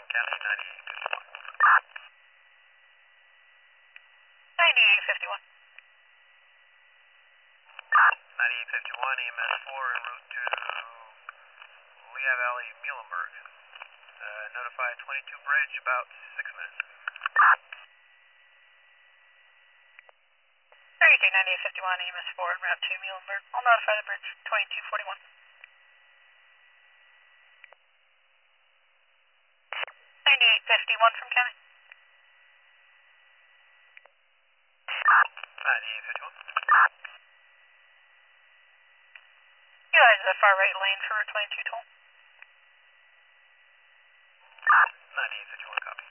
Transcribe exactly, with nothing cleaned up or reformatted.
County, ninety-eight fifty-one. ninety-eight fifty-one. ninety-eight fifty-one, E M S four en route to Lehigh Valley, Muhlenberg. Uh, notify twenty-two bridge, about six minutes. thirty-three ninety-eight fifty-one, E M S four en route to Muhlenberg. I'll notify the bridge, twenty-two forty-one. ninety-eight fifty-one from County. ninety-eight fifty-one. Utilize the far right lane for Route twenty-two toll. ninety-eight fifty-one, copy.